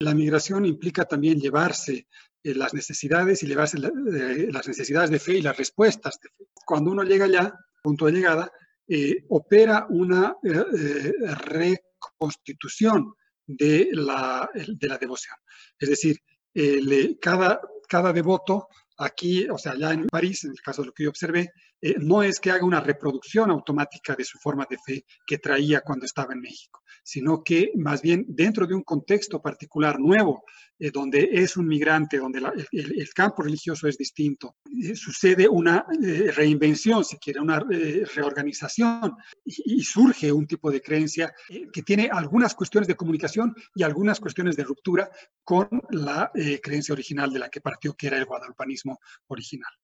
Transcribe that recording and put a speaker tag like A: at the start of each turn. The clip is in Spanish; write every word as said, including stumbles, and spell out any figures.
A: La migración implica también llevarse eh, las necesidades y llevarse la, eh, las necesidades de fe y las respuestas de fe. Cuando uno llega allá, punto de llegada, eh, opera una eh, eh, reconstitución de la, de la devoción. Es decir, eh, le, cada, cada devoto aquí, o sea, allá en París, en el caso de lo que yo observé, eh, no es que haga una reproducción automática de su forma de fe que traía cuando estaba en México, sino que más bien dentro de un contexto particular nuevo, eh, donde es un migrante, donde la, el, el, campo religioso es distinto, eh, sucede una eh, reinvención, si quiere, una eh, reorganización, y, y, surge un tipo de creencia eh, que tiene algunas cuestiones de comunicación y algunas cuestiones de ruptura con la eh, creencia original de la que partió, que era el guadalupanismo original.